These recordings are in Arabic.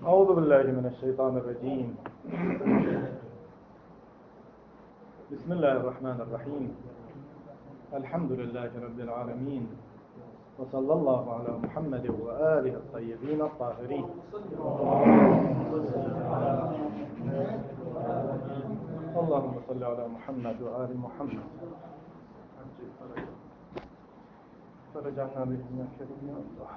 أعوذ بالله من الشيطان الرجيم. بسم الله الرحمن الرحيم. الحمد لله رب العالمين، وصلى الله على محمد وآله الطيبين الطاهرين. اللهم صل على محمد وآل محمد. فرجعنا بإذنك يا الله.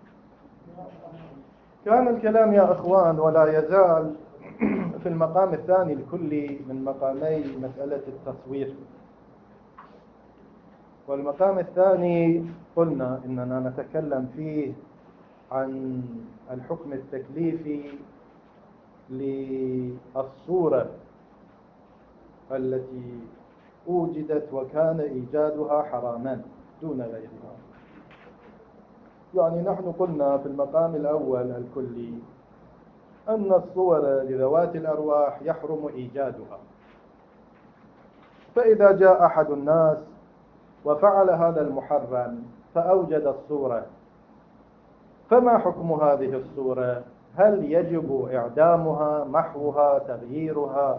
كان الكلام يا أخوان ولا يزال في المقام الثاني الكلي من مقامي مسألة التصوير. والمقام الثاني قلنا إننا نتكلم فيه عن الحكم التكليفي للصورة التي وجدت وكان إيجادها حراما دون غيرها. يعني نحن قلنا في المقام الأول الكلي أن الصور لذوات الأرواح يحرم إيجادها، فإذا جاء أحد الناس وفعل هذا المحرم فأوجد الصورة، فما حكم هذه الصورة؟ هل يجب إعدامها، محوها، تغييرها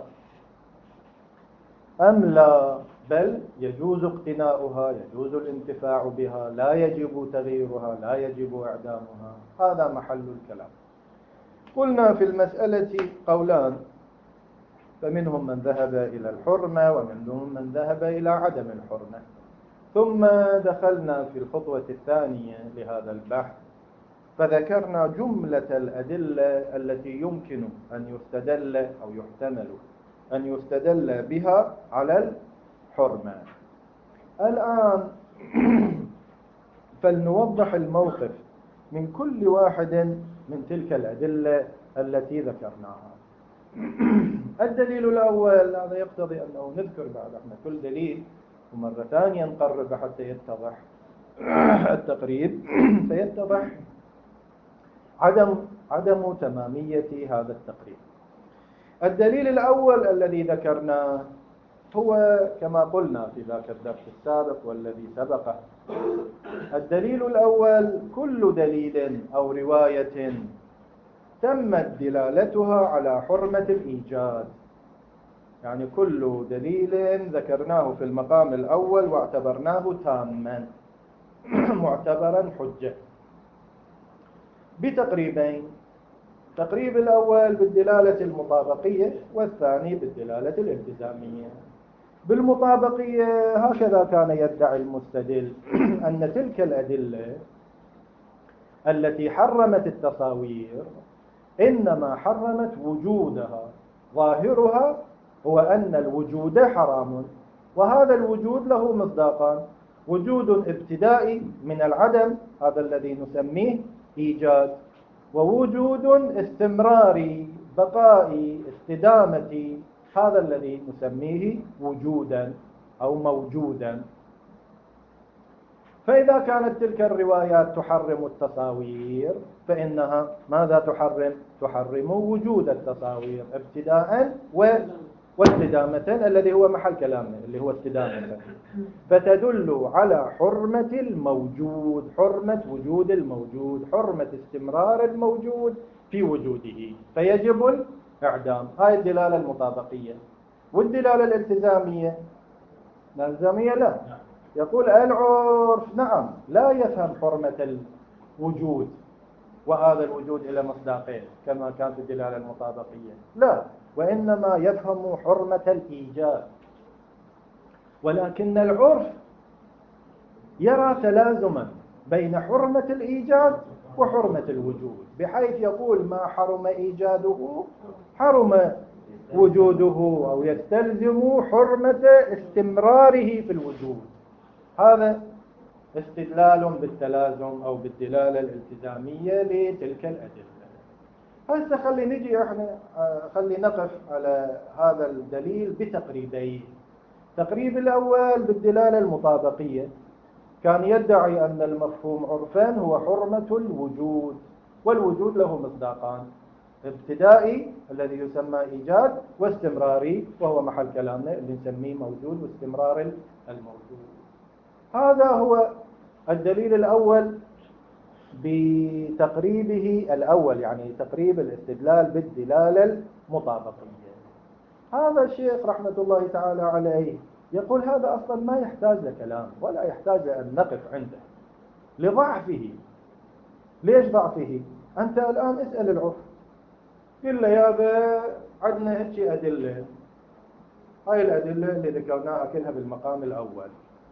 أم لا؟ بل يجوز اقتناؤها، يجوز الانتفاع بها، لا يجب تغييرها، لا يجب إعدامها. هذا محل الكلام. قلنا في المسألة قولان، فمنهم من ذهب إلى الحرمة ومنهم من ذهب إلى عدم الحرمة. ثم دخلنا في الخطوة الثانية لهذا البحث فذكرنا جملة الأدلة التي يمكن أن يستدل أو يحتمل أن يستدل بها على الحرمة. الآن فلنوضح الموقف من كل واحد من تلك الأدلة التي ذكرناها. الدليل الأول، هذا يقتضي أنه نذكر بعد احنا كل دليل ومرة ثانية نقرب حتى يتضح التقريب فيتضح عدم تمامية هذا التقريب. الدليل الأول الذي ذكرناه هو كما قلنا في ذاك الدرس السابق والذي سبقه. الدليل الأول كل دليل أو رواية تمت دلالتها على حرمة الإيجاد، يعني كل دليل ذكرناه في المقام الأول واعتبرناه تاما معتبرا حجة بتقريبين. التقريب الأول بالدلالة المطابقية والثاني بالدلالة الالتزامية. بالمطابقية هكذا كان يدعي المستدل أن تلك الأدلة التي حرمت التصاوير إنما حرمت وجودها، ظاهرها هو أن الوجود حرام، وهذا الوجود له مصداقان: وجود ابتدائي من العدم، هذا الذي نسميه إيجاد، ووجود استمراري بقائي استدامتي، هذا الذي نسميه وجودا أو موجودا. فإذا كانت تلك الروايات تحرم التصاوير فإنها ماذا تحرم؟ تحرم وجود التصاوير ابتداء واستدامة، الذي هو محل كلامنا اللي هو استدامة، فتدل على حرمة الموجود، حرمة وجود الموجود، حرمة استمرار الموجود في وجوده، فيجب الإعدام. هاي الدلالة المطابقية. والدلالة الالتزامية لا، يقول العرف نعم لا يفهم حرمة الوجود وهذا الوجود إلى مصداقين كما كان في الدلالة المطابقية، لا، وإنما يفهم حرمة الإيجاد. ولكن العرف يرى تلازما بين حرمة الإيجاد وحرمة الوجود، بحيث يقول ما حرم إيجاده حرم وجوده، أو يستلزم حرمة استمراره في الوجود. هذا استدلال بالتلازم أو بالدلالة الالتزامية لتلك الأدلة. هسه خلي نقف على هذا الدليل بتقريبين. التقريب الأول بالدلالة المطابقية، كان يدعي أن المفهوم عرفا هو حرمة الوجود، والوجود له مصداقان: ابتدائي الذي يسمى إيجاد، واستمراري وهو محل كلامنا اللي نسميه موجود واستمرار الموجود. هذا هو الدليل الأول بتقريبه الأول، يعني تقريب الاستدلال بالدلالة المطابقية. هذا الشيخ رحمة الله تعالى عليه يقول هذا أصلا ما يحتاج لكلام ولا يحتاج أن نقف عنده لضعفه. ليش ضعفه؟ أنت الآن اسأل العرف، قل له يابا عندنا هيك أدلة، هاي الأدلة اللي ذكرناها كلها بالمقام الأول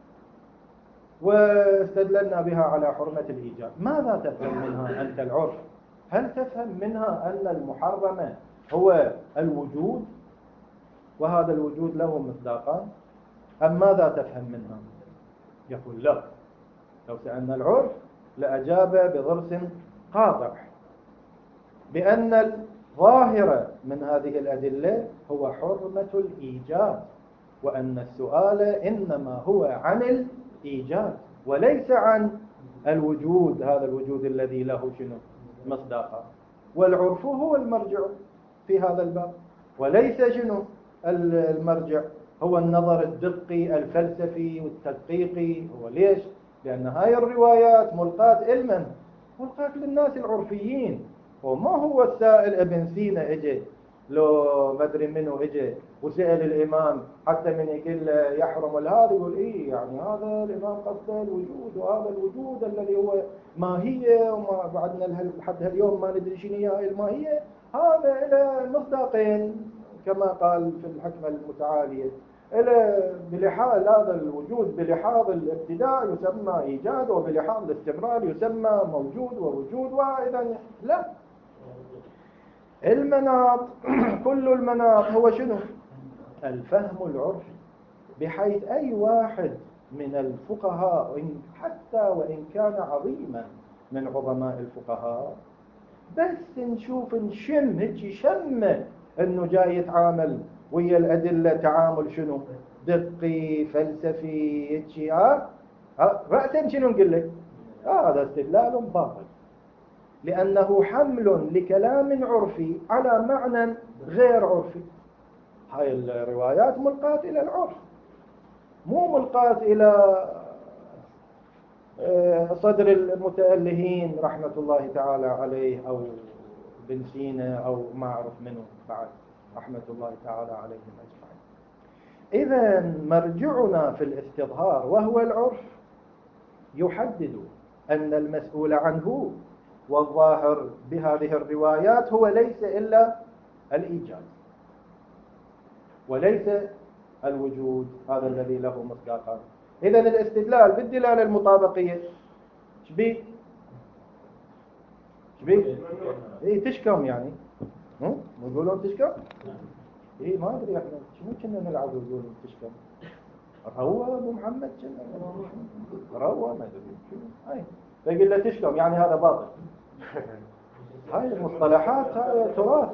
واستدللنا بها على حرمة الإيجاب، ماذا تفهم منها أنت العرف؟ هل تفهم منها أن المحرم هو الوجود وهذا الوجود له مصداقان، أم ماذا تفهم منها؟ يقول لا، لو سألنا العرف لأجاب بضرس قاطع بأن الظاهر من هذه الأدلة هو حرمة الإيجاب، وأن السؤال إنما هو عن الإيجاب وليس عن الوجود، هذا الوجود الذي له شنو مصداقا. والعرف هو المرجع في هذا الباب، وليس شنو المرجع هو النظر الدقي الفلسفي والتدقيقي. هو ليش؟ لأن هاي الروايات ملقاة علما، ملقاة للناس العرفيين. وما هو السائل ابن سينا اجي لو ما ادري منه اجي وسأل الامام حتى من يقول يحرم هذا يقول ايه يعني هذا الامام قصده الوجود، وهذا الوجود الذي هو ماهية وما بعدنا لحد اليوم ما ندري شنو هي الماهية، هذا له مصداقين كما قال في الحكمة المتعالية، بلحاظ هذا الوجود بلحاظ الابتداء يسمى إيجاد، وبلحاظ الاستمرار يسمى موجود ووجود. وإذا لا، المناط كل المناط هو شنو؟ الفهم العرفي، بحيث أي واحد من الفقهاء حتى وإن كان عظيما من عظماء الفقهاء بس نشوف نشم هيك شمه انه جاي يتعامل ويا الادله تعامل شنو دقي فلسفي هيك رأسا شنو نقول لك هذا استدلال باطل، لانه حمل لكلام عرفي على معنى غير عرفي. هاي الروايات ملقاة الى العرف، مو ملقاة الى صدر المتألهين رحمة الله تعالى عليه أو بن سينا أو ما أعرف منه بعد رحمة الله تعالى عليهم أجمعين. إذا مرجعنا في الاستظهار وهو العرف يحدد أن المسؤول عنه والظاهر بهذه الروايات هو ليس إلا الإيجاد وليس الوجود، هذا الذي له مصداقان. إذا الاستدلال بالدلالة المطابقية شبيه؟ إيه تشكم يعني؟ يقولون تشكم؟ إيه ما أدري إحنا شنو كنا نلعب يقولون تشكم؟ روى أبو محمد كنا روى ما أدري شنو هاي فيقول له تشكم يعني هذا باطل. هاي المصطلحات هاي تراث.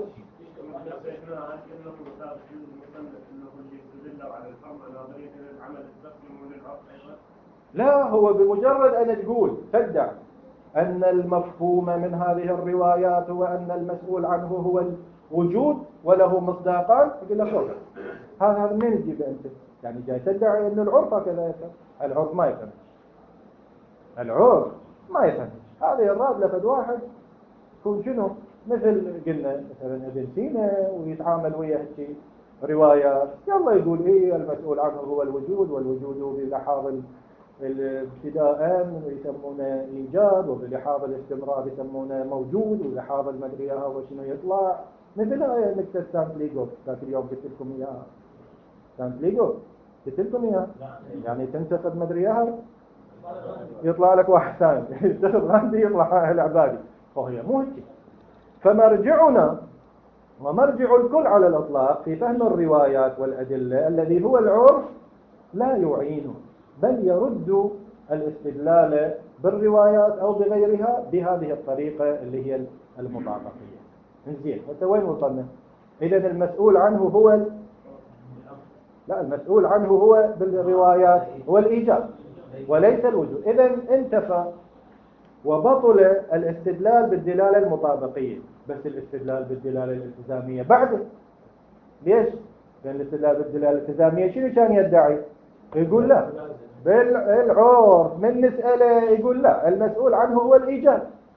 لا، هو بمجرد أن تقول تدعي أن المفهوم من هذه الروايات هو أن المسؤول عنه هو الوجود وله مصداقان، يقول لك هذا منين تجيب أنت؟ يعني جاي تدعي أن العرف هكذا يفهم. العرف ما يفهم، العرف ما يفهم. هذه الراد لفد واحد يكون شنو مثل قلنا مثلا ابن سينا ويتعامل ويا هالشيء روايات، يلا يقول ايه المسؤول عنه هو الوجود، والوجود بلحاظ الابتداء يسمونه ايجاد، وبلحاظ الاستمرار يسمونه موجود، وبلحاظ المدري هو شنو يطلع مثل هاي نكتة سانتليغو ذاك اليوم قلت لكم اياها. سانتليغو قلت لكم اياها يعني تنتقد مدري يطلع لك واحد ثاني يتخذ عندي يطلع العبادي، وهي مو هيك. فمرجعنا ومرجع الكل على الإطلاق في فهم الروايات والأدلة الذي هو العرف لا يعينه، بل يرد الاستدلال بالروايات أو بغيرها بهذه الطريقة اللي هي المطابقية. زين، حتى وين وصلنا؟ إذا المسؤول عنه هو لا، المسؤول عنه هو بالروايات هو الإيجاب وليس الوجود. إذا انتفى وبطل الاستدلال بالدلالة المطابقية، بس الاستدلال بالدلالة الالتزامية بعده. ليش؟ لأن الاستدلال بالدلالة الالتزامية شنو كان يدعي؟ يقول لا بالعرف من نسأله يقول لا المسؤول عنه هو الإيجاب،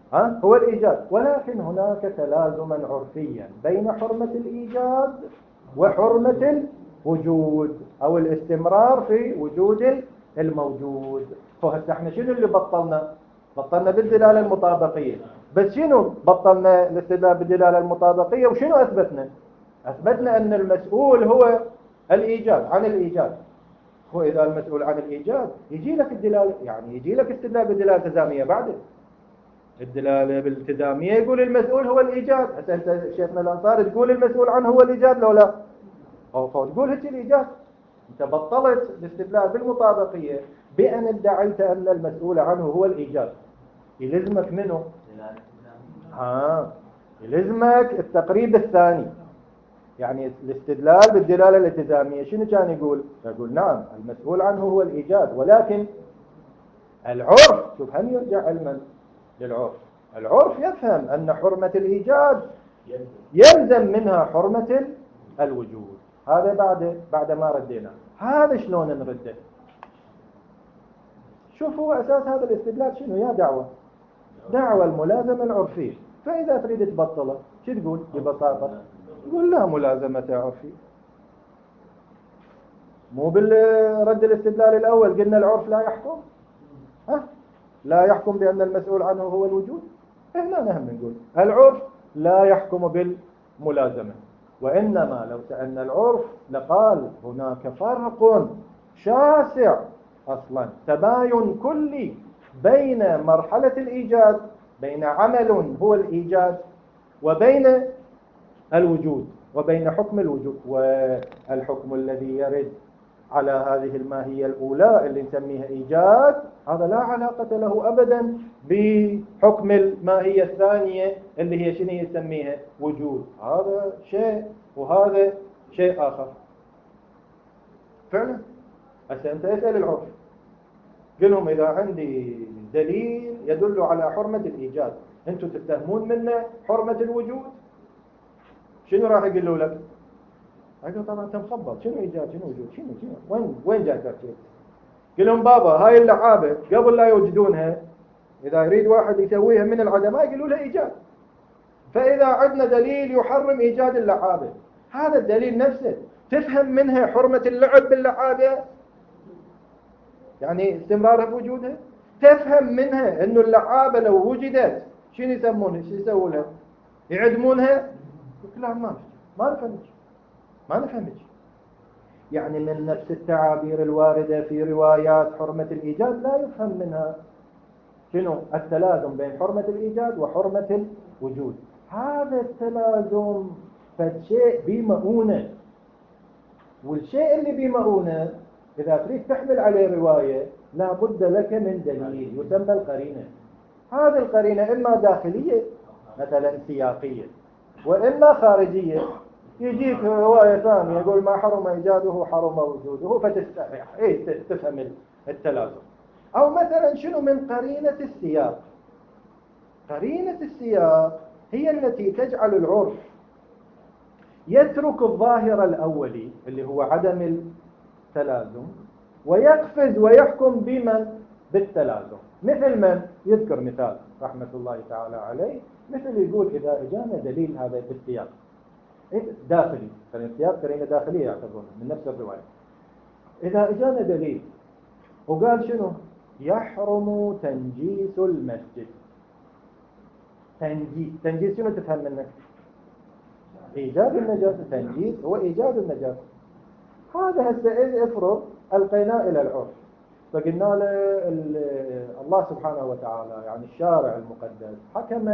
هو الإيجاد، ولكن هناك تلازما عرفيا بين حرمة الإيجاد وحرمة الوجود أو الاستمرار في وجود الموجود. فهسه احنا شنو اللي بطلنا بالدلالة المطابقية، بس شنو بطلنا الاستدلال بالدلالة المطابقية وشنو أثبتنا أن المسؤول هو الإيجاد عن الإيجاد. وإذا المسؤول عن الإيجاد يجي لك الدلالة، يعني يجي لك استدلال بالدلالة الالتزامية بعد الدلالة بالالتزامية يقول المسؤول هو الإيجاد. حتى أنت شيخنا الأنصاري تقول المسؤول عنه هو الإيجاد لو لا، أو تقول هيك الإيجاد. أنت بطلت الاستدلال بالمطابقية بأن ادعيت أن المسؤول عنه هو الإيجاد. يلزمك منه يلزمك التقريب الثاني، يعني الاستدلال بالدلالة الالتزامية شنو كان يقول؟ نعم المسؤول عنه هو الإيجاد، ولكن العرف، شوف هم يرجع علما للعرف، العرف يفهم أن حرمة الإيجاد يلزم منها حرمة الوجود. هذا بعد ما ردينا. هذا شلون نرده؟ شوف هو أساس هذا الاستدلال شنو؟ يا دعوة الملازمة العرفية. فإذا تريد تبطله شو تقول ببساطة؟ تقول لا ملازمة عرفية. مو بالرد الاستدلال الأول قلنا العرف لا يحكم، لا يحكم بأن المسؤول عنه هو الوجود. هنا نهم نقول العرف لا يحكم بالملازمة، وإنما لو سألنا العرف لقال هناك فرق شاسع أصلا، تباين كلي بين مرحلة الإيجاد، بين عمل هو الإيجاد، وبين الوجود، وبين حكم الوجود. والحكم الذي يرد على هذه الماهية الأولى اللي نسميها إيجاد هذا لا علاقة له أبدا بحكم الماهية الثانية اللي هي شنو يسميها وجود. هذا شيء وهذا شيء آخر فعلا. هسه أنت اسأل العرف، قل لهم إذا عندي دليل يدل على حرمة الإيجاد أنتم تتهمون منه حرمة الوجود، شنو راح يقولوا لك؟ أقول طبعا أنت مخبط، شنو إيجاد شنو وجود شنو وين جاي ترتيب؟ قل لهم بابا هاي اللعابة قبل لا يوجدونها إذا يريد واحد يسويها من العدم ما يقولوا له إيجاد. فإذا عندنا دليل يحرم إيجاد اللعابة، هذا الدليل نفسه تفهم منها حرمة اللعب باللعابة، يعني استمرارها بوجودها. تفهم منها إنه اللعابة لو وجدت شنو يسمونها، شو يسووا لها؟ يعدمونها؟ لا ما نفهمش. يعني من نفس التعابير الواردة في روايات حرمة الإيجاد لا يفهم منها شنو التلازم بين حرمة الإيجاد وحرمة الوجود. هذا التلازم فالشيء بمؤونة، والشيء اللي بمؤونة إذا تريد تحمل عليه رواية لا بد لك من دليل يسمى القرينة. هذه القرينة إما داخلية مثلا سياقية، وإما خارجية. يجيك رواية ثانية يقول ما حرم إيجاده حرم وجوده فتستريح تفهم التلازم. أو مثلا شنو من قرينة السياق. قرينة السياق هي التي تجعل العرف يترك الظاهر الأولي اللي هو عدم التلازم ويقفز ويحكم بالتلازم. مثل من يذكر مثال رحمة الله تعالى عليه، مثل يقول إذا اجانا دليل هذا بالسياق داخلي، السياق قرينة داخلية يعتبرون من نفس الرواية. إذا اجانا دليل وقال شنو يحرم تنجيس المسجد. تنجيس شنو تفهم منه؟ إيجاد النجاسة. تنجيس هو إيجاد النجاسة. هذا هسه افرض القيناه إلى العرف فقلنا له الله سبحانه وتعالى يعني الشارع المقدس حكم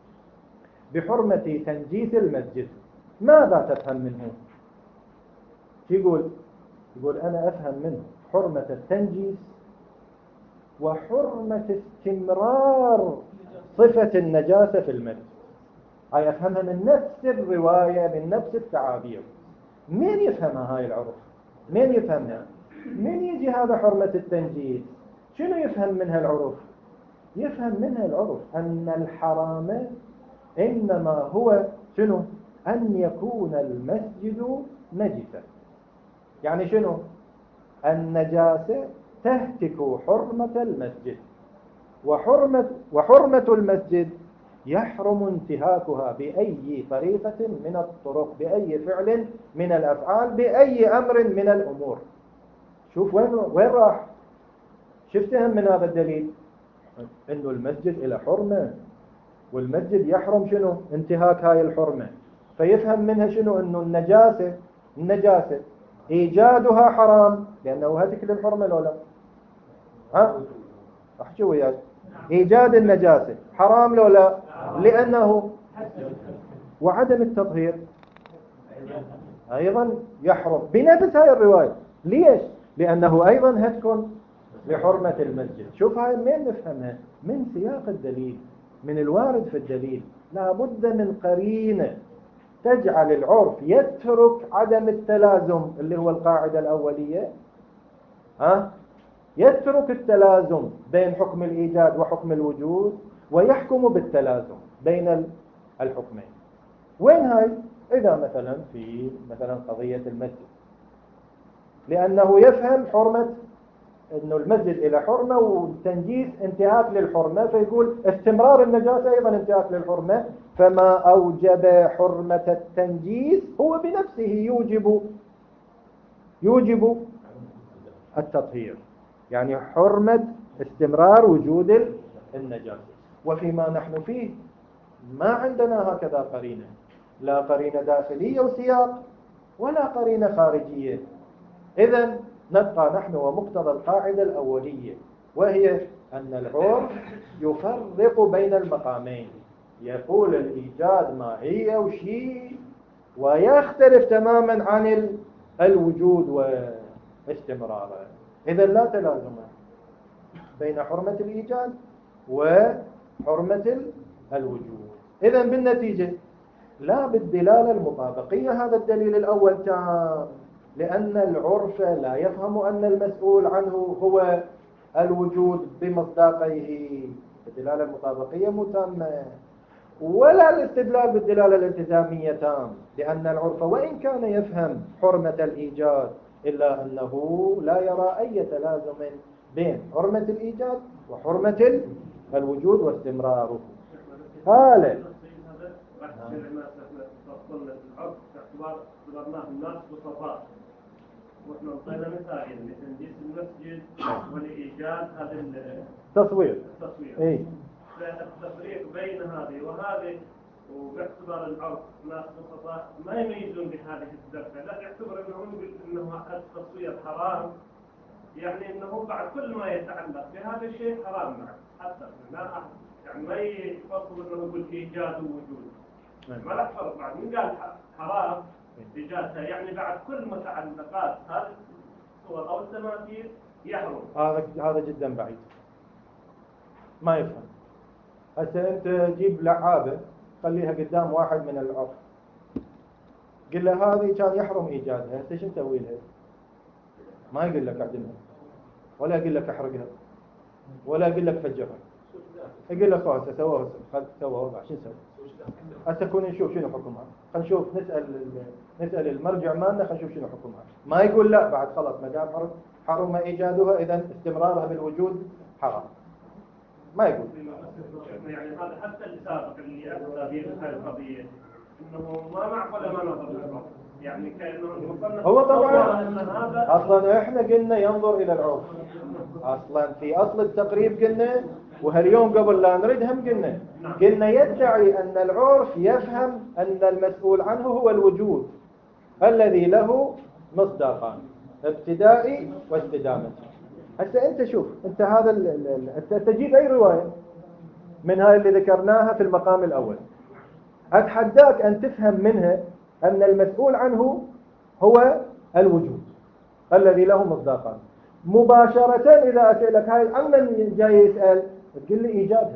بحرمة تنجيس المسجد، ماذا تفهم منه؟ يقول أنا أفهم منه حرمة التنجيس وحرمة استمرار صفة النجاسة في المسجد. هاي أفهمها من نفس الرواية من نفس التعابير. مين يفهمها هاي العرف؟ مين يفهمها؟ مين يجي هذا حرمة التنجيس؟ شنو يفهم منها العرف؟ يفهم منها العرف أن الحرام إنما هو شنو؟ أن يكون المسجد نجسا. يعني شنو؟ النجاسة تهتك حرمة المسجد. وحرمة المسجد يحرم انتهاكها بأي طريقة من الطرق، بأي فعل من الأفعال، بأي أمر من الأمور. شوف وين راح. شفتهم من هذا الدليل إنه المسجد إلى حرمة، والمسجد يحرم شنو؟ انتهاك هاي الحرمة. فيفهم منها شنو؟ إنه النجاسة إيجادها حرام لأنه هتك للحرمة لو لا؟ ها؟ احكي وياي. إيجاد النجاسة حرام لو لا؟ لأنه وعدم التطهير أيضا يحرم بنفس هاي الرواية. ليش؟ لأنه أيضا هتكون لحرمة المسجد. شوف هاي من نفهمها؟ من سياق الدليل، من الوارد في الدليل. لا بد من قرينة تجعل العرف يترك عدم التلازم اللي هو القاعدة الأولية، يترك التلازم بين حكم الإيجاد وحكم الوجود ويحكم بالتلازم بين الحكمين. وين هاي؟ إذا مثلا في قضية المسجد، لأنه يفهم حرمة أنه المسجد إلى حرمة والتنجيس انتهاك للحرمة، فيقول استمرار النجاسة أيضا انتهاك للحرمة، فما أوجب حرمة التنجيس هو بنفسه يوجب التطهير، يعني حرمة استمرار وجود النجاسة. وفيما نحن فيه ما عندنا هكذا قرينة، لا قرينة داخلية وسياق ولا قرينة خارجية. إذن نبقى نحن ومقتضى القاعدة الأولية، وهي أن العرف يفرق بين المقامين. يقول الإيجاد ماهية وشيء، ويختلف تماما عن الوجود واستمراره. إذن لا تلازم بين حرمة الإيجاد وحرمة الوجود. إذن بالنتيجة لا بالدلالة المطابقية هذا الدليل الأول تام، لأن العرف لا يفهم أن المسؤول عنه هو الوجود بمصداقيه. الدلالة المطابقية متامة، ولا الاستدلال بالدلالة الالتزامية تام، لأن العرف وإن كان يفهم حرمة الإيجاد إلا أنه لا يرى أي تلازم بين حرمة الإيجاد وحرمة الوجود واستمراره. هذا اعتبرناه الناس بسطاء، واحنا انطينا مثال لتنجيس المسجد ولايجاد هذا التصوير. اي فالتفريق بين هذه وهذه، وباعتبار العرف ناس بسطاء ما يميزون بهذه الدرجه، لا يعتبر انه التصوير حرام، يعني انه بعد كل ما يتعلق بهذا الشيء حرام معه، حتى لا يعني ما يفضل انه يقول ايجاد ووجود، ما له فرق. بعد من قال حرام إيجادها يعني بعد كل متعلقات هذه الصور أو التماثيل يحرم. هذا جدا بعيد، ما يفهم. هسه أنت جيب لعابة خليها قدام واحد من العرف، قل له هذه كان يحرم إيجادها، هسه شو نسوي لها؟ ما يقول لك اعدمها، ولا يقول لك احرقها، ولا يقول لك فجرها. يقول لك هسه سووها بعد شو نسوي؟ هسه كون نشوف شنو حكمها، خلينا نشوف نسأل المرجع مالنا، خلينا نشوف شنو حكمها. ما يقول لا بعد خلاص ما دام حرم إيجادها إذا استمرارها بالوجود حرام، ما يقول. يعني هذا حتى السابق اللي أفتى به هذه القضية إنه ما معقول ما نظر، يعني كأنه هو طبعا أصلا إحنا قلنا ينظر إلى العرف، أصلا في أصل التقريب قلنا، وهاليوم قبل لا نريد هم قلنا يدعي أن العرف يفهم أن المسؤول عنه هو الوجود الذي له مصداقان، ابتدائي واستدامة. هسه أنت شوف، أنت هذا تجيب أي رواية من هاي اللي ذكرناها في المقام الأول، أتحداك أن تفهم منها أن المسؤول عنه هو الوجود الذي له مصداقان. مباشرة إذا أسألك هاي عمن جاي يسأل تقول لي إيجادها.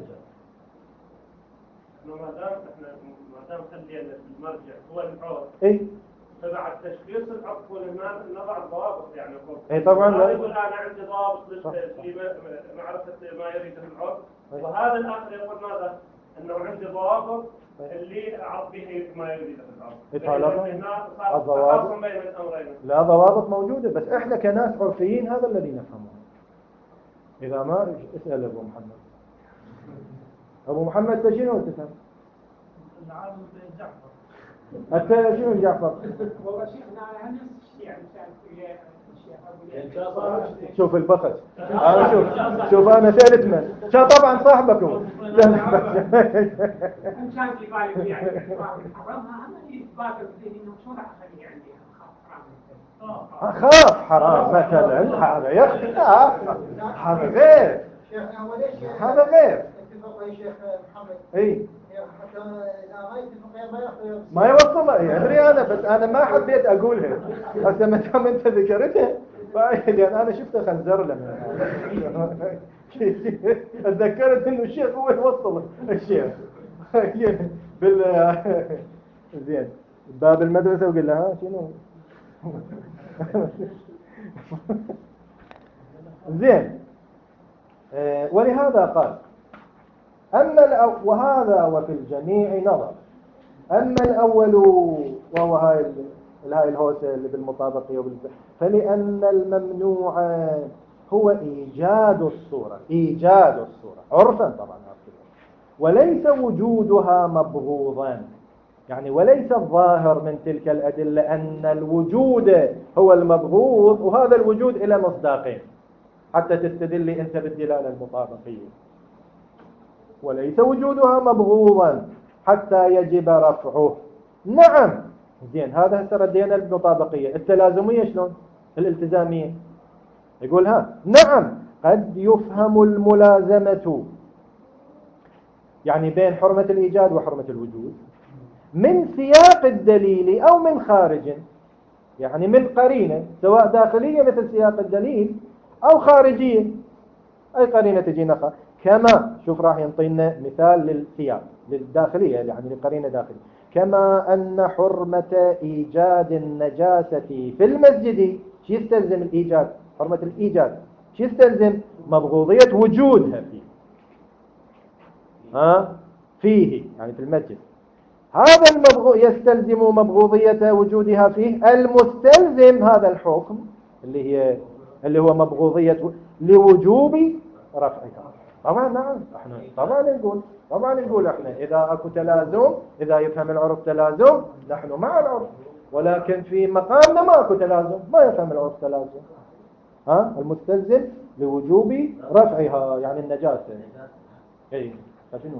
ما دام خلينا المرجع هو العرف، فبعد تشخيص العرف والإيمان نضع الضوابط، يعني طبعا لا يقول أنا عندي ضابط لمعرفة ما يريد العرف، وهذا الآخر يقول ماذا؟ أنه عندي ضوابط اللي أعرف بها ما يريد العرف. الضوابط بين الأمرين. لا، ضوابط موجودة، بس إحنا كناس عرفيين هذا الذي نفهمه. إذا ما اسأل أبو محمد. أبو محمد شنو تفهم؟ العالم بن جعفر. أنت شنو جعفر؟ والله شيخنا أنا نفس الشيء يعني شوف البخت. شوف أنا ثالث من شا طبعا صاحبك هو. كان في بالي يعني حرمها أنا يتبادر بدين إنه شو راح أخلي عندي أخاف حرام مثلا هذا يا أخي هذا غير. هذا غير. إيه ما يوصل يدري أنا بس أنا ما حبيت أقولها هسه ما دام أنت ذكرتها لأن أنا شفته خنزر لما تذكرت إنه الشيخ هو يوصل الشيخ زين باب المدرسة وقال لها شنو زين ولهذا قال وهذا وفي الجميع نظر. أما الأول وهو هاي الهوسة اللي بالمطابقية فلأن الممنوع هو إيجاد الصورة عرفا طبعا وليس وجودها مبغوضا يعني وليس الظاهر من تلك الأدلة أن الوجود هو المبغوض وهذا الوجود إلى مصداقين حتى تستدل أنت بالدلالة المطابقية وليس وجودها مبغوضا حتى يجب رفعه. نعم زين هذا هسه ردينا المطابقية. التلازمية شلون؟ الالتزامية يقول نعم قد يفهم الملازمة يعني بين حرمة الإيجاد وحرمة الوجود من سياق الدليل أو من خارج يعني من قرينة سواء داخلية مثل سياق الدليل أو خارجية أي قرينة تجينا كما شوف راح ينطينا مثال للسياق للداخلية يعني لقرينة داخلية كما أن حرمة إيجاد النجاسة في المسجد شو يستلزم الإيجاد حرمة الإيجاد شو يستلزم مبغوضية وجودها فيه يعني في المسجد هذا يستلزم مبغوضية وجودها فيه المستلزم هذا الحكم اللي هو مبغوضية لوجوب رفعها. طبعا نعم احنا طبعا نقول احنا اذا اكو تلازم اذا يفهم العرف تلازم نحن مع العرف ولكن في مقامنا ما اكو تلازم ما يفهم العرف تلازم المستلزم لوجوب رفعها يعني النجاسة اي فشنو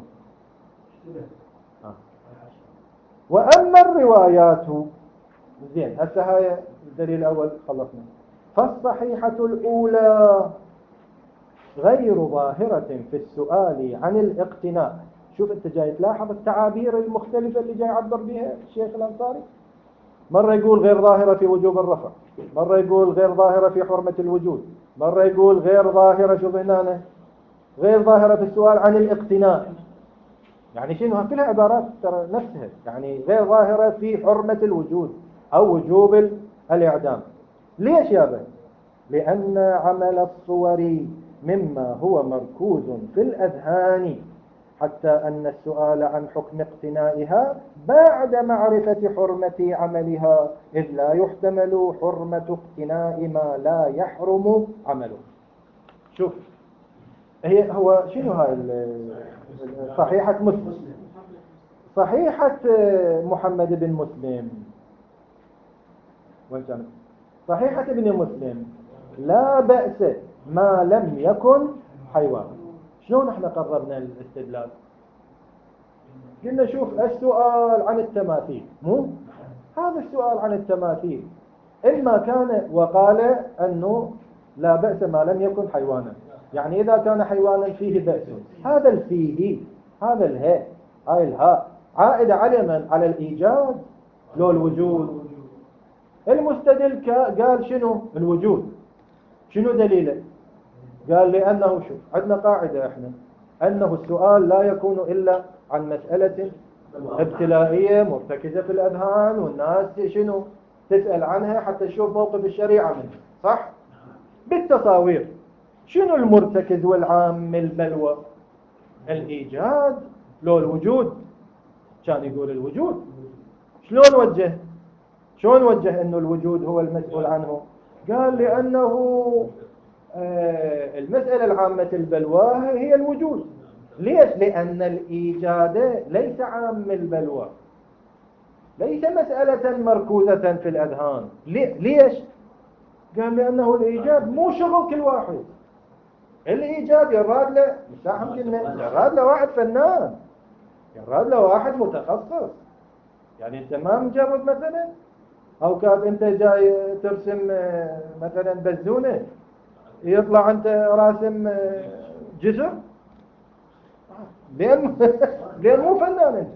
وأما الروايات زين هسه هاي الدليل الأول خلصنا فالصحيحة الأولى غير ظاهرة في السؤال عن الاقتناء. شوف أنت جاي تلاحظ التعابير المختلفة اللي جاي يعبر بها الشيخ الأنصاري مرة يقول غير ظاهرة في وجوب الرفع مرة يقول غير ظاهرة في حرمة الوجود مرة يقول غير ظاهرة شوف هنا غير ظاهرة في السؤال عن الاقتناء يعني شنو كلها عبارات ترى نفسها يعني غير ظاهرة في حرمة الوجود أو وجوب الإعدام. ليش يا بني؟ لأن عمل الصور مما هو مركوز في الأذهان حتى أن السؤال عن حكم اقتنائها بعد معرفة حرمة عملها إذ لا يحتمل حرمة اقتناء ما لا يحرم عمله. شوف هو شنو هاي صحيحة مسلم صحيحة محمد بن مسلم وين كانت صحيحة ابن مسلم لا بأس ما لم يكن حيوان. شلون احنا قررنا الاستدلال قلنا شوف السؤال عن التماثيل مو هذا السؤال عن التماثيل إما كان وقال أنه لا بأس ما لم يكن حيوانا يعني إذا كان حيوانا فيه بأس هذا الفيه هذا الهاء هاي الهاء عائد على من على الإيجاد لو الوجود المستدل قال شنو الوجود شنو دليله قال لأنه شوف عندنا قاعدة احنا أنه السؤال لا يكون إلا عن مسألة ابتلائية مرتكزة في الأذهان والناس شنو تسأل عنها حتى تشوف موقف الشريعة منه صح بالتصاوير شنو المرتكز والعام البلوى الإيجاد لو الوجود كان يقول الوجود شلون وجه أنه الوجود هو المسؤول عنه قال لأنه المسألة العامة البلوى هي الوجود ليش؟ لأن الإيجاد ليس عام البلوى، ليس مسألة مركوزة في الأذهان. ليش؟ قال لأنه الإيجاد مو شغل كل واحد. الإيجاد يراد له مساحة قلنا، يراد له واحد فنان، يراد له واحد متخصص. يعني أنت ما مجرد مثلا أو كاب أنت جاي ترسم مثلا بزونة يطلع أنت راسم جسر، لأن مو فنان أنت.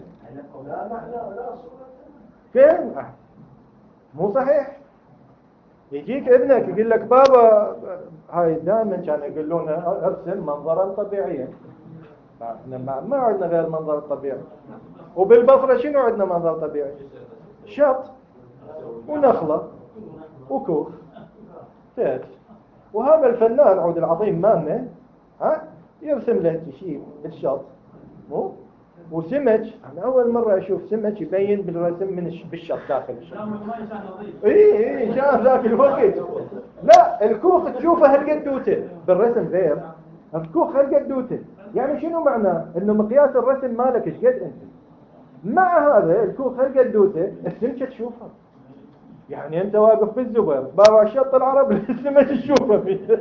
فين؟ مو صحيح. يجيك ابنك يقول لك بابا، هاي دائما كانوا يقولون ارسم منظرا طبيعيا. احنا ما عندنا غير المنظر الطبيعي. وبالبصرة شنو عندنا منظر طبيعي؟ شط ونخلة وكوخ تاج. وهذا الفنان عود العظيم مالنا يرسم له شيء بالشط مو وسمك. أنا أول مرة أشوف سمك يبين بالرسم بالشط داخل الشط. إيه شاف ذاك الوقت. لا الكوخ تشوفه هالقدوته بالرسم غير. الكوخ هالقدوته. يعني شنو معناه؟ إنه مقياس الرسم مالك إيش قد أنت. مع هذا الكوخ هالقدوته السمكة تشوفها. يعني أنت واقف في الزبر بابا الشط العربي السمك تشوفه فيه.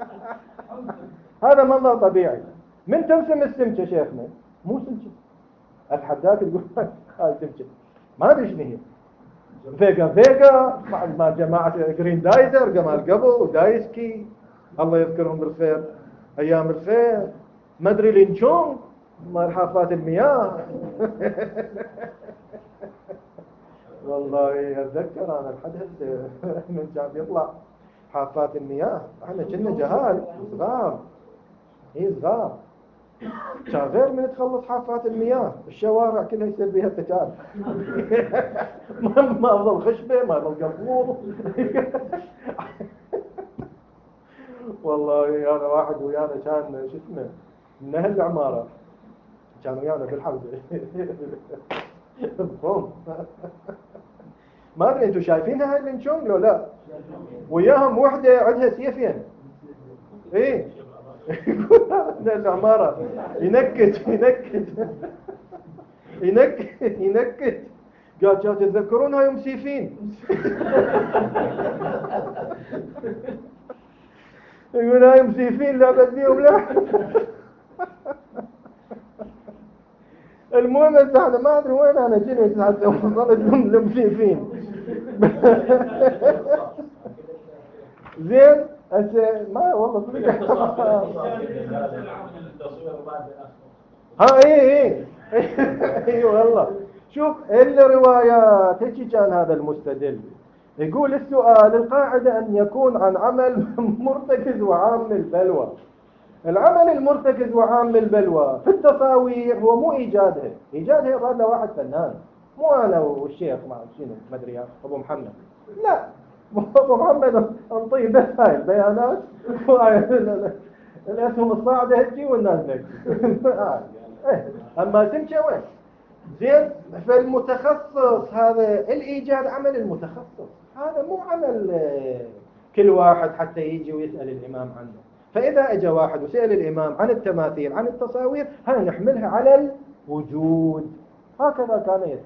هذا منظر طبيعي. من ترسم السمكة شيخنا مو سمكة. اتحداك تقول هاي سمكة ما ادري شنو هي. فيجا مع جماعة جرين دايزر جمال قبل ودايسكي الله يذكرهم بالخير ايام الخير. ما ادري لينشونغ مال حافات المياه. والله اتذكر انا الحدث من كان يطلع حافات المياه احنا كنا جهال صغار. هي صغار كان غير من تخلص حافات المياه الشوارع كلها يصير بها قتال. ما ظل خشبة ما ظل قبور. والله أنا واحد ويانا كان شو اسمه من أهل العمارة كان ويانا بالحوزة. ما أدري أنتوا شايفينها هاي اللينشونغ لو لا؟ وياهم وحدة عندها سيفين. إيه من العمارة ينكت قال جاء تتذكرونها يوم سيفين. يقول هاي مسيفين لعبت بيهم لا. المهم انت احنا ما ادري وين انا جيت حتى وصلت لمسيفين. زين ما والله ايه اي والله. شوف الروايات هيك كان هذا المستدل يقول السؤال القاعدة أن يكون عن عمل مرتكز وعام البلوى. العمل المرتكز وعام البلوى في التصاوير هو مو إيجادها يراد له واحد فنان مو أنا والشيخ ما شنو ما أدري أبو محمد. لا أبو محمد أنطيه بس هاي البيانات الأسهم الصاعدة هتجي والناس نكتب. أما سمشة وين زين. فالمتخصص هذا الإيجاد عمل المتخصص. هذا مو عمل كل واحد حتى يجي ويسأل الإمام عنه. فإذا أجى واحد وسأل الإمام عن التماثيل عن التصاوير هاي نحملها على الوجود. هكذا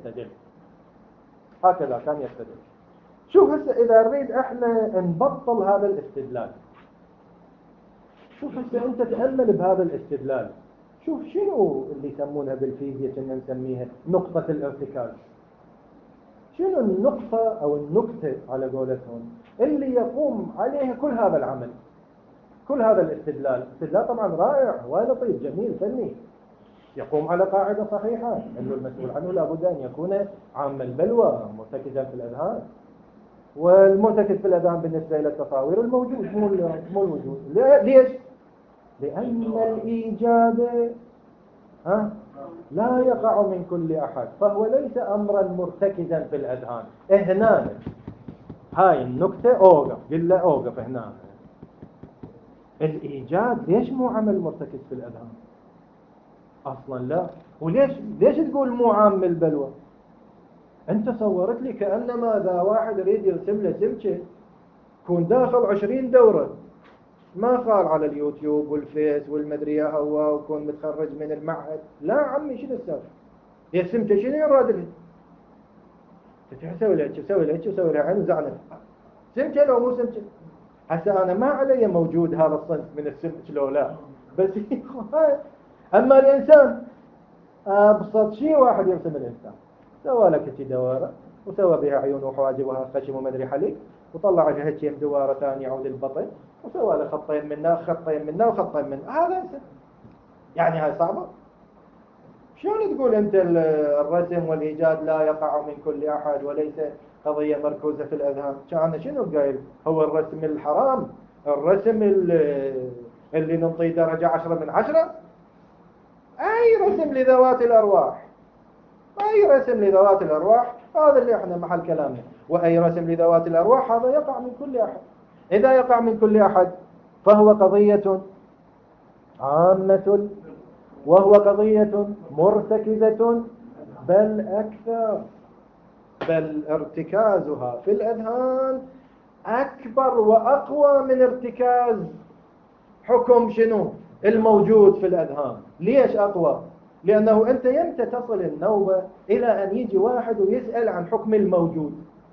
كان يستدل. شوف هسه إذا نريد احنا نبطل هذا الاستدلال. شوف هسه أنت تأمل بهذا الاستدلال. شوف شنو اللي يسمونها بالفيزياء كنا نسميها نقطة الارتكاز. شنو النقطة أو النكتة على قولتهم اللي يقوم عليها كل هذا العمل كل هذا الاستدلال طبعا رائع ولطيف جميل فني يقوم على قاعدة صحيحة أنه المسؤول عنه لابد أن يكون عام البلوى مرتكزا في الأذهان. والمرتكز في الأذهان بالنسبة إلى التصاوير الموجود مو الوجود. ليش؟ لأن الإيجاد لا يقع من كل أحد فهو ليس أمرا مرتكزا في الأذهان. هنا هاي النكتة أوقف قل له أوقف هنا. الإيجاد ليش مو عمل مرتكز في الأذهان أصلا لا. ليش تقول مو عام البلوى؟ أنت صورت لي كأنما ذا واحد يريد يرسم له سمكة يكون داخل 20 دورة ما قال على اليوتيوب والفيس والمدري يا هو وكون متخرج من المعهد. لا عمي شنو السالفة؟ يا سمته شنو يراد له؟ سوي له هيك وسوي له هيك وسوي له عين وزعلت. سمته لو مو سمته؟ هسه انا ما علي موجود هذا الصنف من السمك لو لا، بس اما الانسان ابسط شيء واحد يرسم الانسان، سوى لك هيك دواره وسوى بها عيون وحواجب وخشم ومدري حليق، وطلع لها هيك دواره ثانيه عود البطن، وسوى له خطين منها خطين منها وخطين منها. هذا انسان يعني هاي صعبه؟ شلون تقول انت الرسم والايجاد لا يقع من كل احد وليس قضيه مركوزه في الاذهان؟ كان شنو قايل؟ هو الرسم الحرام، الرسم اللي نعطيه درجه 10 من 10؟ اي رسم لذوات الارواح، اي رسم لذوات الارواح هذا اللي احنا محل كلامنا. واي رسم لذوات الارواح هذا يقع من كل احد. اذا يقع من كل احد فهو قضيه عامه، وهو قضية مرتكزة، بل أكثر، بل ارتكازها في الأذهان أكبر وأقوى من ارتكاز حكم شنو؟ الموجود في الأذهان. ليش أقوى؟ لأنه أنت يمتى تصل النوبة إلى أن يجي واحد ويسأل عن حكم الموجود؟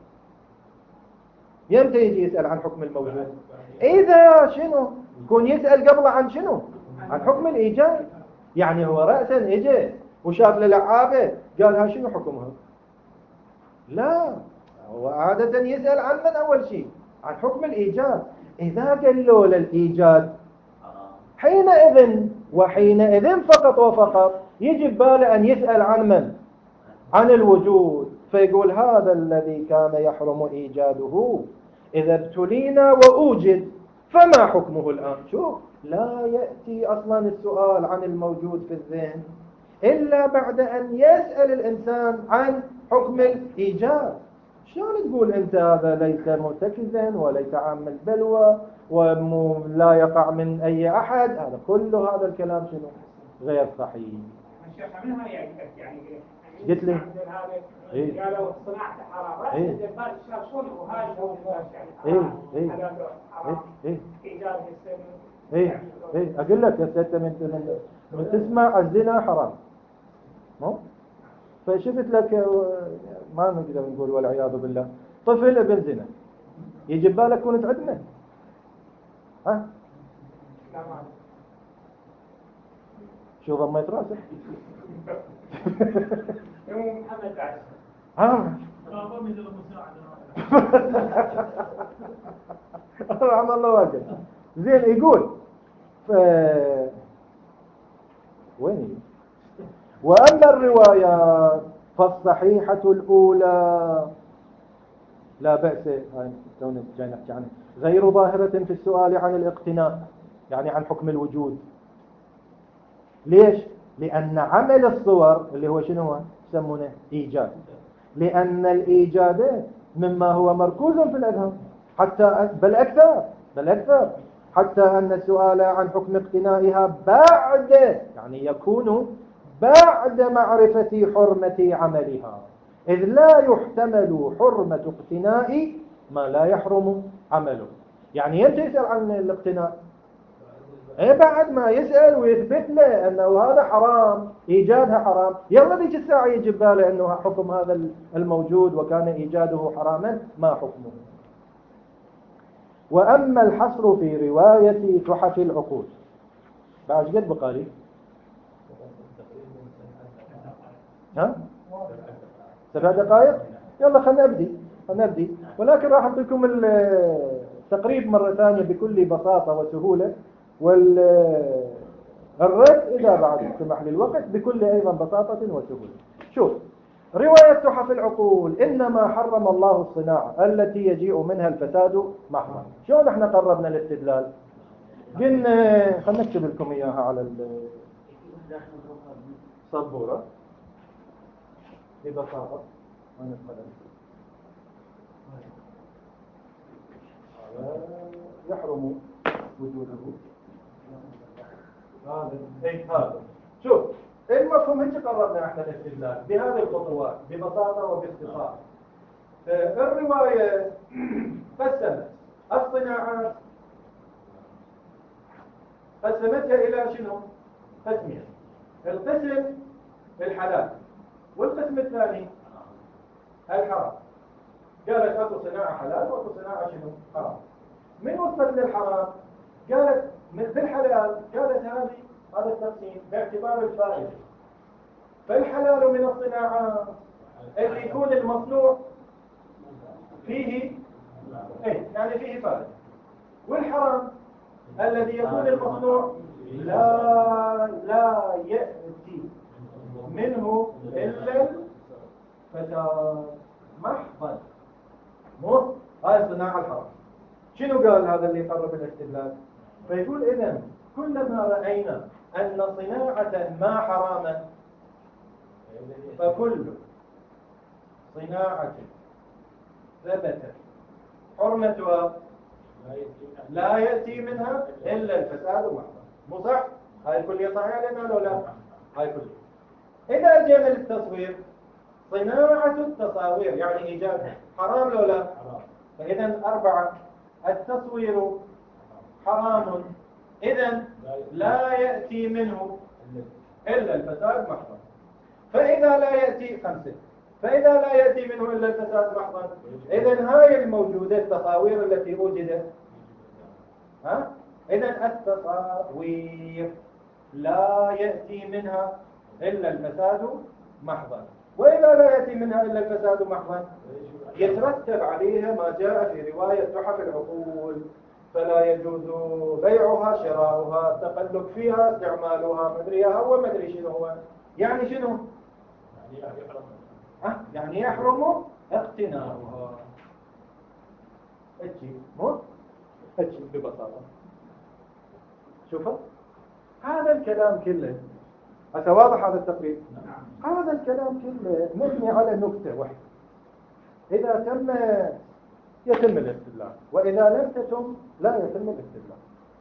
يمتى يجي يسأل عن حكم الموجود؟ إذا شنو؟ يكون يسأل قبل عن شنو؟ عن حكم الإيجاد. يعني هو رأسا اجى وشاف للعابة قال ها شنو حكمها؟ لا، هو عادة يسأل عن من أول شيء؟ عن حكم الإيجاد. إذا قال له للإيجاد حينئذ وحينئذ فقط وفقط يجي بباله أن يسأل عن من؟ عن الوجود. فيقول هذا الذي كان يحرم إيجاده إذا ابتلينا وأوجد فما حكمه الآن؟ شوف، لا يأتي أصلا السؤال عن الموجود في الذهن إلا بعد أن يسأل الإنسان عن حكم الإيجاد. شلون تقول أنت هذا ليس مرتكزا وليس عام البلوى ولا يقع من أي أحد؟ هذا كل هذا الكلام شنو؟ غير صحيح. الشيخ منها يعني قلت لي إيه؟ قالوا صناعة حرام. إيه؟ الجبال شلون وهاي هو إيه؟ يعني إيه؟ حرام. إيه؟ إيجاد السن. إيه؟ إيه؟ أقول لك يا سيدة من تسمع الزنا حرام، مو؟ فشفت لك ما نقدر نقول والعياذ بالله طفل ابن زنا يجي ببالك كنت عندنا؟ ها؟ شو ضميت راسك؟ يوم محمد عاش. رحم الله واجب. زين يقول وين؟ وأما الروايات فالصحيحة الأولى لا بأس، هاي تونا جاي نحكي عنها، غير ظاهرة في السؤال عن الاقتناء، يعني عن حكم الوجود. ليش؟ لأن عمل الصور اللي هو شنو هو؟ يسمونه إيجاد. لأن الإيجاد مما هو مركوز في الأذهان، حتى بل أكثر حتى أن السؤال عن حكم اقتنائها بعد، يعني يكون بعد معرفة حرمة عملها، إذ لا يحتمل حرمة اقتناء ما لا يحرم عمله. يعني يمتى يسأل عن الاقتناء؟ بعد ما يسأل ويثبت له أنه هذا حرام، إيجادها حرام، يلا ذيك الساعة يجي بباله أنه حكم هذا الموجود وكان إيجاده حراما ما حكمه. وأما الحصر في رواية تحف العقول بعد قد بقالي؟ ها؟ 7 دقائق؟ يلا خلنا نبدي، ولكن راح أعطيكم التقريب مرة ثانية بكل بساطة وسهولة، والرد إذا بعد سمح لي الوقت بكل أيضا بساطة وسهولة. شوف، رواية تحف العقول: إنما حرم الله الصناعة التي يجيء منها الفساد محضا. شلون احنا قربنا الاستدلال؟ قلنا خلنا نكتب لكم إياها على السبورة ببساطة. يحرم وجوده هذا. شوف المفهوم هيك قررنا احنا الاستدلال بهذه الخطوات ببساطة وباختصار. الرواية قسمت الصناعات قسمتها إلى شنو؟ قسمين. القسم الحلال والقسم الثاني الحرام. قالت أكو صناعة حلال وأكو صناعة شنو؟ حرام. من وصلت للحرام قالت بالحلال قالت هذا التقسيم باعتبار الفائدة. فالحلال من الصناعات اللي يكون المصنوع فيه يعني فيه فائدة، والحرام الذي يكون المصنوع لا يأتي منه إلا الفساد محضا. هاي الصناعة الحرام. شنو قال هذا اللي قرب الاستدلال؟ فيقول إذن كلما رأينا أن صناعة ما حراما فكل صناعة ثبتت حرمتها لا يأتي منها إلا الفساد محضا. مو صح؟ هاي الكلية صحيحة لنا لو لا؟ هاي كلية. إذا جينا للتصوير، صناعة التصاوير يعني إيجادها حرام لو لا؟ فإذا 4 التصوير حرام، إذا لا يأتي منه إلا الفساد محضا. فإذا لا يأتي 5 فإذا لا يأتي منه إلا الفساد محضا، إذا هاي الموجودة التصاوير التي وجدت إذا التصاوير لا يأتي منها إلا الفساد محضا. وإذا لا يأتي منها إلا الفساد محضا يترتب عليها ما جاء في رواية تحف العقول: فلا يجوز بيعها شراؤها التقلب فيها استعمالها مدريها ومدري شنو هو. يعني شنو؟ يعني يحرم اقتناؤها. اجي ببساطة. شوفوا هذا الكلام كله هسه واضح هذا التقرير. هذا الكلام كله مبني على نكتة واحدة: إذا تم يتم الاستدلال، وإذا لم تتم لا يتم الاستدلال.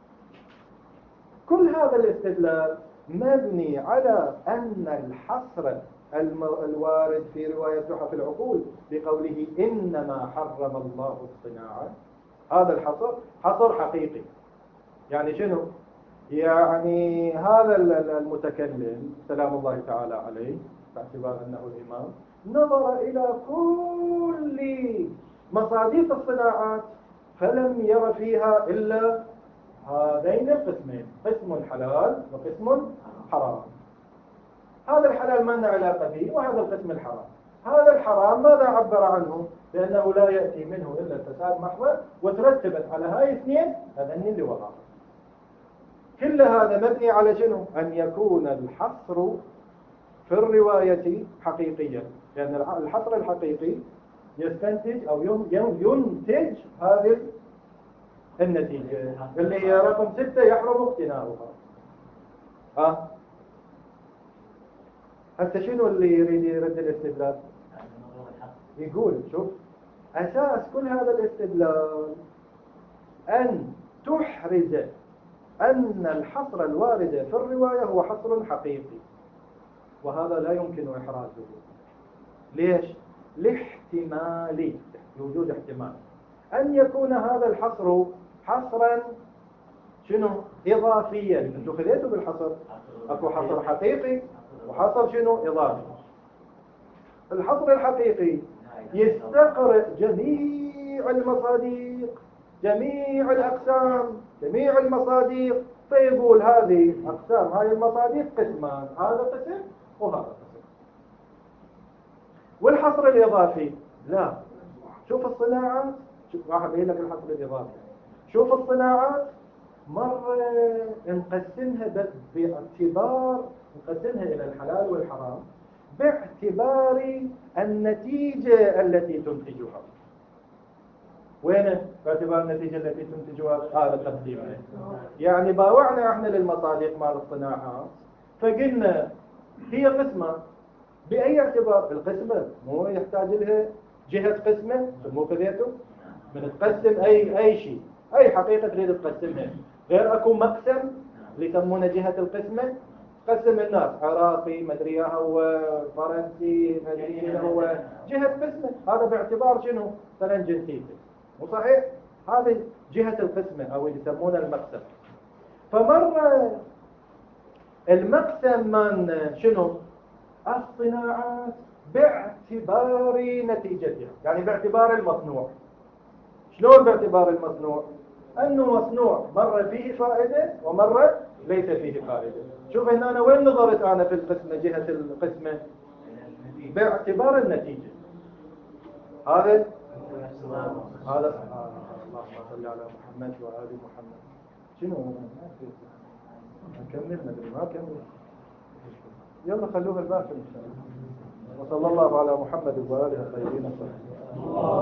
كل هذا الاستدلال مبني على أن الحصر الوارد في رواية تحف العقول بقوله إنما حرم الله الصناعة، هذا الحصر حصر حقيقي. يعني شنو؟ يعني هذا المتكلم سلام الله تعالى عليه باعتبار أنه الإمام نظر إلى كل مصادق الصناعات فلم ير فيها إلا هذين القسمين: قسم حلال وقسم حرام. هذا الحلال ما لنا علاقة به، وهذا القسم الحرام. هذا الحرام ماذا عبر عنه؟ بأنه لا يأتي منه إلا الفساد محض، وترتبت على هاي اثنين هذين اللي وراء. كل هذا مبني على شنو؟ أن يكون الحصر في الرواية حقيقيا، لأن الحصر الحقيقي يستنتج أو ينتج هذه النتيجة اللي هي رقم 6: يحرم اقتناؤها. هسه شنو اللي يريد يرد الاستدلال؟ يقول شوف، أساس كل هذا الاستدلال أن تحرز أن الحصر الوارد في الرواية هو حصر حقيقي، وهذا لا يمكن إحرازه. ليش؟ لاحتمال وجود احتمال أن يكون هذا الحصر حصرا شنو؟ إضافيا. انتوا خذيتوا بالحصر اكو حصر حقيقي وحصر شنو؟ إضافي. الحصر الحقيقي يستقرئ جميع المصادق، جميع الأقسام، جميع المصادق، فيقول هذه أقسام هاي المصادق قسمان، هذا قسم وهذا قسم. والحصر الإضافي لا. شوف الصناعات، راح أبين لك الحصر الإضافي. شوف الصناعات مرة نقسمها باعتبار نقسمها إلى الحلال والحرام باعتبار النتيجة التي تنتجها. وين باعتبار النتيجة التي تنتجها؟ هذا تقديمنا. يعني باوعنا احنا للمصادق مال الصناعات فقلنا هي قسمة. بأي اعتبار؟ القسمة مو يحتاج لها جهة قسمة، مو خذيته من تقسم أي شيء، أي حقيقة تريد تقسمها. غير أكو مقسم اللي يسمونه جهة القسمة، قسم الناس عراقي مدري هو فرنسي مدري هو جهة قسمة. هذا باعتبار شنو؟ مثلا جنسيته، مو صحيح؟ هذه جهة القسمة أو اللي يسمونه المقسم. فمرة المقسم من شنو؟ الصناعات باعتبار نتيجتها، يعني باعتبار المصنوع. شلون باعتبار المصنوع؟ أنه مصنوع مرة فيه فائدة ومرة ليس فيه فائدة. شوف هنا أنا وين نظرت أنا في القسمة، جهة القسمة باعتبار النتيجة. هذا اللهم صل على محمد وآل محمد. شنو نكمل؟ مدري ما كمل. يلا خلوها الباقي إن شاء الله. وصلى الله على محمد وآله الطيبين الطاهرين.